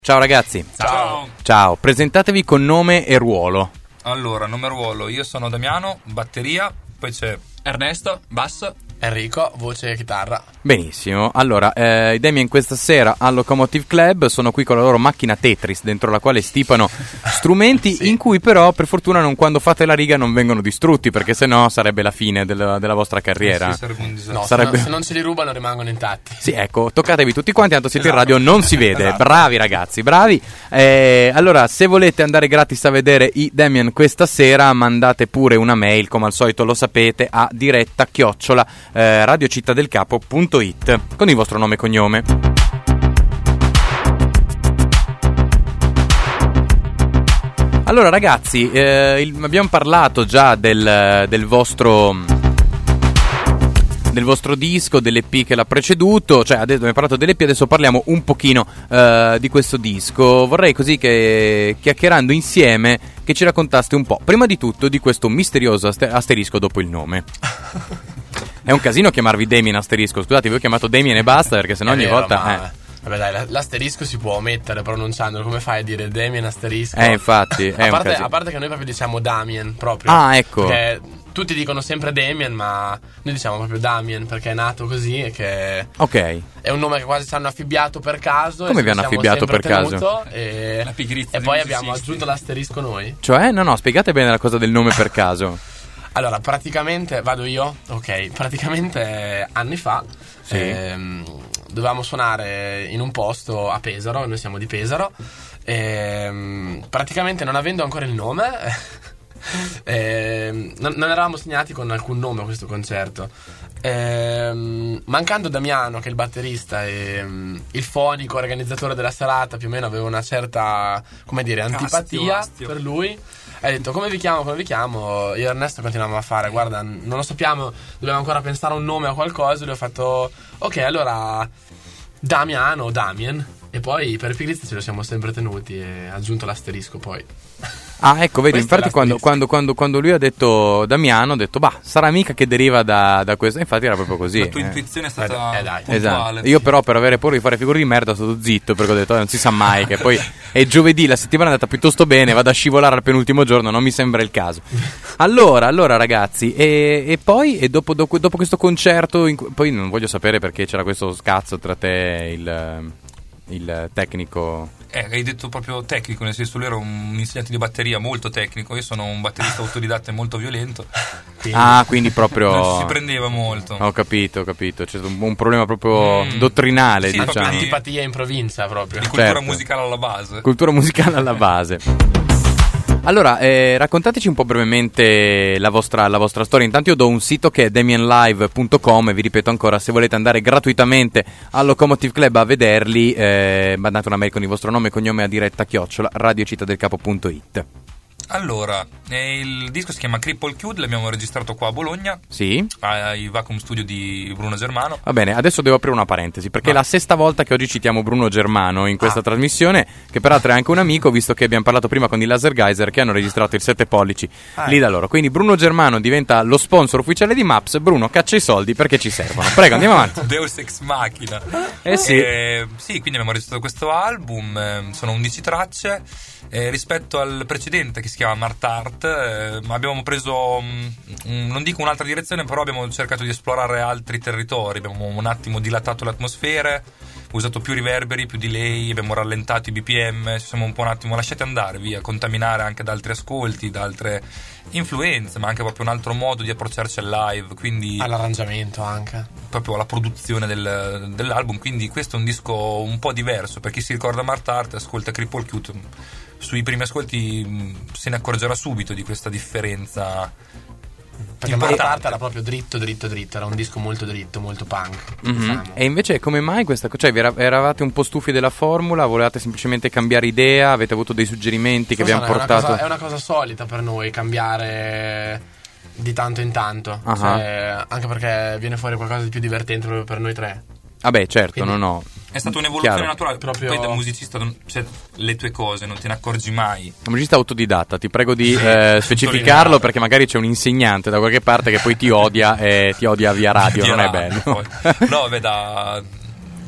Ciao ragazzi. Ciao. Ciao, presentatevi con nome e ruolo. Allora, nome e ruolo, io sono Damiano, batteria, poi c'è Ernesto, basso. Enrico, voce e chitarra. Benissimo, allora, i Damien questa sera al Locomotive Club sono qui con la loro macchina Tetris, dentro la quale stipano strumenti Sì. in cui però per fortuna quando fate la riga non vengono distrutti, perché sennò sarebbe la fine della vostra carriera. Sì, sarebbe un disastro. No, Sarebbe- se non ce li rubano rimangono intatti. Sì, ecco, toccatevi tutti quanti, tanto siete in radio, non si vede. Esatto. Bravi ragazzi, bravi. Allora, se volete andare gratis a vedere i Damien questa sera, mandate pure una mail, come al solito lo sapete, a diretta@radiocittadelcapo.it con il vostro nome e cognome. Allora ragazzi, abbiamo parlato già del vostro disco, dell'EP che l'ha preceduto, cioè adesso abbiamo parlato dell'EP, adesso parliamo un pochino di questo disco. Vorrei così che, chiacchierando insieme, che ci raccontaste un po', prima di tutto, di questo misterioso asterisco dopo il nome. È un casino chiamarvi Damien asterisco, scusate, vi ho chiamato Damien e basta, perché sennò È ogni vero, volta... ma- Vabbè dai, l'asterisco si può omettere pronunciandolo. Come fai a dire Damien asterisco? Infatti, è un casino. A parte che noi proprio diciamo Damien proprio. Ah, ecco. Perché tutti dicono sempre Damien, ma noi diciamo proprio Damien perché è nato così e che Ok. è un nome che quasi ci hanno affibbiato per caso. Come e vi hanno ci siamo affibbiato sempre per caso? tenuto, E, La pigrizia e dei poi musicisti. abbiamo aggiunto l'asterisco noi. Cioè, no, spiegate bene la cosa del nome per caso. Allora, praticamente, vado io? Ok, praticamente anni fa dovevamo suonare in un posto a Pesaro, noi siamo di Pesaro, praticamente non avendo ancora il nome, non eravamo segnati con alcun nome a questo concerto. Mancando Damiano, che è il batterista e il fonico organizzatore della serata, più o meno aveva una certa, come dire, antipatia Astio. per lui. Hai detto come vi chiamo? Io e Ernesto continuavamo a fare, guarda, non lo sappiamo, dobbiamo ancora pensare a un nome o a qualcosa. Lui ha fatto ok, allora Damiano o Damien. E poi per pigrizia ce lo siamo sempre tenuti e ha aggiunto l'asterisco poi. Ah, ecco, vedi, Questo è infatti quando lui ha detto Damiano, ho detto, bah, sarà mica che deriva da questo. Infatti era proprio così. La tua intuizione è stata dai. puntuale. Esatto. Io però per avere paura di fare figure di merda sono stato zitto, perché ho detto, non si sa mai, che poi è giovedì, la settimana è andata piuttosto bene, vado a scivolare al penultimo giorno, non mi sembra il caso. Allora ragazzi, e poi, e dopo questo concerto, poi non voglio sapere perché c'era questo scazzo tra te e il tecnico. Hai detto proprio tecnico, nel senso lui era un insegnante di batteria molto tecnico, io sono un batterista autodidatta e molto violento, Quindi proprio... non ci si prendeva molto. Ho capito, c'è un problema proprio dottrinale, Sì, diciamo. proprio Antipatia in provincia proprio. Di cultura certo. musicale alla base. Cultura musicale alla base. Allora, raccontateci un po' brevemente la vostra storia. Intanto io do un sito che è damienlive.com e vi ripeto ancora, se volete andare gratuitamente al Locomotive Club a vederli, mandate una mail con il vostro nome e cognome a diretta@radiocittadelcapo.it. Allora, il disco si chiama Cripple Cute, l'abbiamo registrato qua a Bologna, Sì? ai Vacuum Studio di Bruno Germano. Va bene, adesso devo aprire una parentesi, perché è la sesta volta che oggi citiamo Bruno Germano in questa trasmissione, che peraltro è anche un amico, visto che abbiamo parlato prima con i Laser Geyser che hanno registrato il 7 pollici lì da loro. Quindi Bruno Germano diventa lo sponsor ufficiale di Maps. Bruno, caccia i soldi perché ci servono. Prego, andiamo avanti. Deus Ex Machina. Sì. Sì, quindi abbiamo registrato questo album, sono 11 tracce. Rispetto al precedente che si chiama Mart Art, abbiamo preso non dico un'altra direzione, però abbiamo cercato di esplorare altri territori, abbiamo un attimo dilatato le atmosfere, usato più riverberi, più delay, abbiamo rallentato i BPM, ci siamo un po' un attimo lasciati andare via, contaminare anche da altri ascolti, da altre influenze, ma anche proprio un altro modo di approcciarci al live, quindi All'arrangiamento anche. proprio alla produzione dell'album. Quindi questo è un disco un po' diverso, per chi si ricorda Mart Art e ascolta Cripple Cute, sui primi ascolti se ne accorgerà subito di questa differenza Perché importante. Mart Art era proprio dritto, era un disco molto dritto, molto punk. Mhm. diciamo. E invece come mai questa cosa? Cioè, eravate un po' stufi della formula? Volevate semplicemente cambiare idea? Avete avuto dei suggerimenti che vi hanno portato? È una cosa solita per noi cambiare di tanto in tanto. Ah. Cioè, anche perché viene fuori qualcosa di più divertente proprio per noi tre. Vabbè, certo, Quindi- no. È stata un'evoluzione Chiaro. naturale. Proprio- Poi da musicista, cioè, le tue cose non te ne accorgi mai. Un musicista autodidatta, ti prego di specificarlo, perché magari c'è un insegnante da qualche parte che poi ti odia e ti odia via radio, non è bello. Poi. No, vabbè,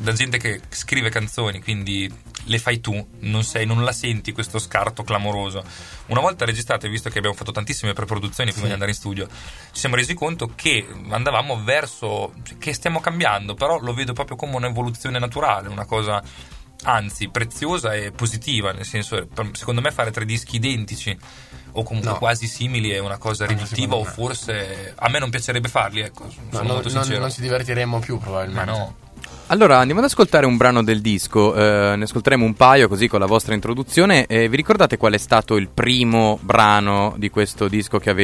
da gente che scrive canzoni, quindi le fai tu, non la senti questo scarto clamoroso. Una volta registrate, visto che abbiamo fatto tantissime preproduzioni prima di andare in studio, ci siamo resi conto che andavamo verso, che stiamo cambiando, però lo vedo proprio come un'evoluzione naturale, una cosa anzi preziosa e positiva, nel senso, secondo me fare 3 dischi identici o comunque quasi simili è una cosa riduttiva, o forse a me non piacerebbe farli, ecco, sono molto sincero. Non ci divertiremmo più probabilmente. Ma no. Allora andiamo ad ascoltare un brano del disco, ne ascolteremo un paio così con la vostra introduzione. Vi ricordate qual è stato il primo brano di questo disco che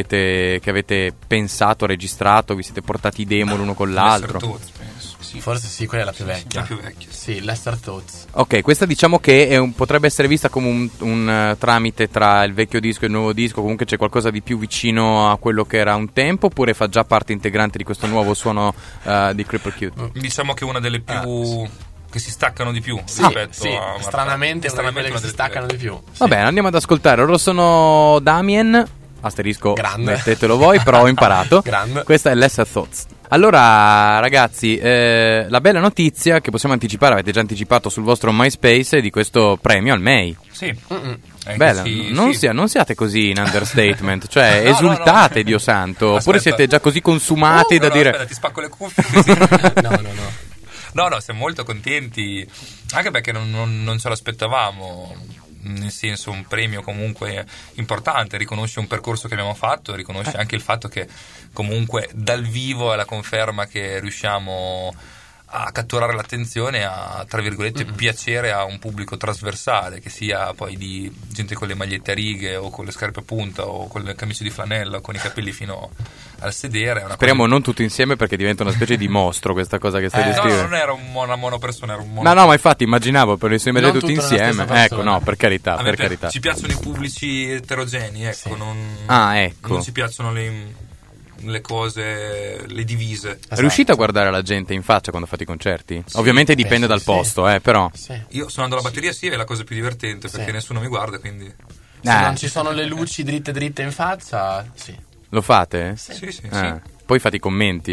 avete pensato, registrato, vi siete portati i demo l'uno con l'altro? Lester Thoughts, penso. Sì. Forse sì, quella è la più vecchia. La più vecchia. Sì, Lester Thoughts. Ok, questa diciamo che potrebbe essere vista come un tramite tra il vecchio disco e il nuovo disco, comunque c'è qualcosa di più vicino a quello che era un tempo, oppure fa già parte integrante di questo nuovo suono di Cripple Cute? Diciamo che è una delle più che si staccano di più rispetto a stranamente una di quelle che si staccano di più. Va bene, andiamo ad ascoltare. Loro sono Damien, asterisco, grande. Mettetelo voi, però ho imparato. Grande. Questa è Lesser Thoughts. Allora ragazzi, la bella notizia che possiamo anticipare, avete già anticipato sul vostro MySpace, è di questo premio al May. Sì. Bella, sì, non siate così in understatement, cioè esultate, Dio santo, oppure Aspetta. siete già così consumati da dire... Aspetta, ti spacco le cuffie. No. No, siamo molto contenti, anche perché non ce l'aspettavamo, nel senso, un premio comunque importante, riconosce un percorso che abbiamo fatto, riconosce anche il fatto che comunque dal vivo è la conferma che riusciamo a catturare l'attenzione, a tra virgolette piacere a un pubblico trasversale, che sia poi di gente con le magliette a righe o con le scarpe a punta o con le camicie di flanella o con i capelli fino al sedere. Speriamo non tutti insieme, perché diventa una specie di mostro questa cosa che stai descrivendo. No, non era una monopersona, era un mono. No, ma infatti immaginavo per essere Non tutti tutto nella insieme. stessa Ecco, persona. no, per carità, A me per carità. ci piacciono i pubblici eterogenei, ecco, Sì. Ecco. non ci piacciono le cose, le divise. Riuscite a guardare la gente in faccia quando fate i concerti? Ovviamente dipende dal sì. posto, però. Sì. Io suonando la batteria è la cosa più divertente, perché Sì. nessuno mi guarda, quindi Se non ci sono le luci dritte in faccia, sì. Lo fate? sì. Poi fate i commenti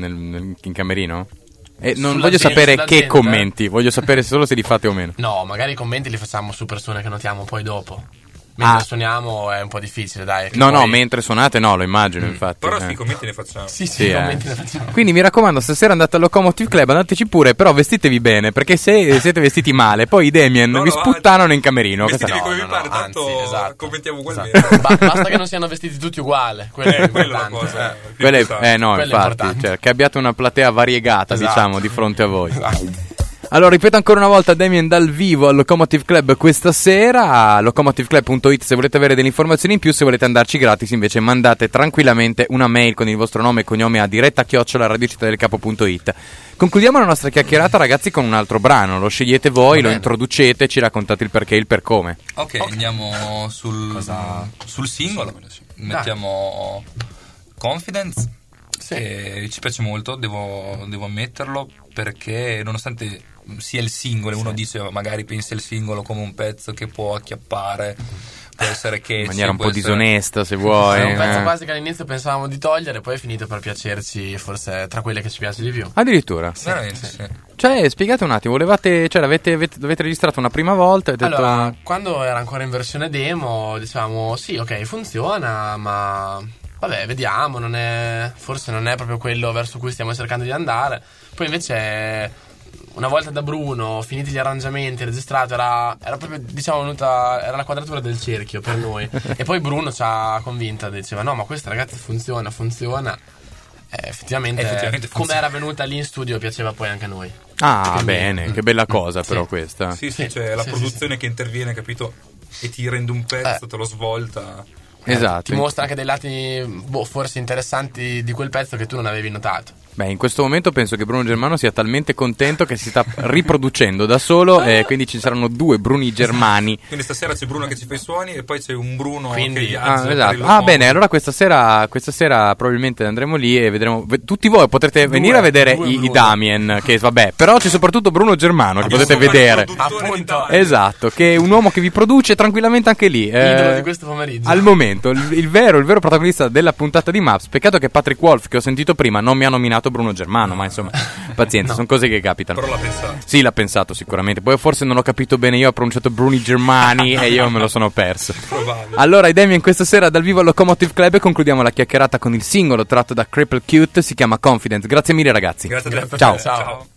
in camerino? Non Sulla voglio gente, sapere sulla che gente, commenti, voglio sapere solo se li fate o meno. No, magari i commenti li facciamo su persone che notiamo poi dopo. Mentre Ah. suoniamo è un po' difficile, dai. che No, poi- mentre suonate no, lo immagino, infatti. Però sì, i commenti ne facciamo. Sì, Sì, i commenti ne facciamo. Quindi mi raccomando, stasera andate al Locomotive Club, andateci pure, però vestitevi bene, perché se siete vestiti male, poi i Damien No, vi no, sputtanano in camerino. Vestitevi Questa- come vi pare, tanto anzi, esatto. commentiamo Esatto. ugualmente. Basta che non siano vestiti tutti uguali. Quello è Quella è la importante. cosa più Quella importante. no, Quello è infatti, importante. cioè, che abbiate una platea variegata, Esatto. diciamo, di fronte a voi. Esatto. Allora, ripeto ancora una volta, Damien dal vivo al Locomotive Club questa sera, locomotiveclub.it se volete avere delle informazioni in più. Se volete andarci gratis invece mandate tranquillamente una mail con il vostro nome e cognome a diretta@radiocittaddelcapo.it. Concludiamo la nostra chiacchierata, ragazzi, con un altro brano. Lo scegliete voi, lo bene. introducete, ci raccontate il perché e il per come. Ok, andiamo sul singolo. Mettiamo Confidence. Sì. Che ci piace molto, devo ammetterlo, perché nonostante sia il singolo, uno dice magari pensa il singolo come un pezzo che può acchiappare, può essere che In maniera un po' disonesta, se vuoi. È un pezzo quasi che all'inizzo pensavamo di togliere, poi è finito per piacerci, forse tra quelle che ci piace di più. Addirittura. Veramente, sì. Cioè, spiegate un attimo, l'avete registrato una prima volta e avete detto... Allora, quando era ancora in versione demo, dicevamo sì, ok, funziona, ma vabbè, vediamo, forse non è proprio quello verso cui stiamo cercando di andare. Poi invece, una volta da Bruno, finiti gli arrangiamenti, registrato, era proprio, diciamo, era la quadratura del cerchio per noi. E poi Bruno ci ha convinta, diceva no, ma questa ragazzi funziona. Effettivamente Effettivamente come funziona. era venuta lì in studio piaceva poi anche a noi. Ah, Quindi- bene, che bella cosa però questa. Sì, Sì, c'è la sì, produzione che interviene, capito? E ti rende un pezzo, te lo svolta. Esatto. Ti mostra anche dei lati forse interessanti di quel pezzo che tu non avevi notato. Beh, in questo momento penso che Bruno Germano sia talmente contento che si sta riproducendo da solo e quindi ci saranno due Bruni Germani. Quindi stasera c'è Bruno che ci fa i suoni e poi c'è un Bruno Quindi- che viaggia. per il Esatto. locomotive. Bene, allora questa sera probabilmente andremo lì e vedremo. Tutti voi potete venire a vedere due i Bruno. Damien, che vabbè, però c'è soprattutto Bruno Germano che potete Abbiamo vedere. il produttore Appunto. d'Italia. Esatto, che è un uomo che vi produce tranquillamente anche lì. Idolo di questo pomeriggio. Al momento, il vero protagonista della puntata di Maps. Peccato che Patrick Wolf, che ho sentito prima, non mi ha nominato chiamato Bruno Germano, ma insomma, pazienza, sono cose che capitano. Però l'ha pensato. Sì, l'ha pensato sicuramente. Poi forse non ho capito bene, io ho pronunciato Bruni Germani e io me lo sono perso. Probabile. Allora, i Damien questa sera dal vivo al Locomotive Club e concludiamo la chiacchierata con il singolo tratto da Cripple Cute, si chiama Confidence. Grazie mille ragazzi. Grazie a te. Ciao. Ciao.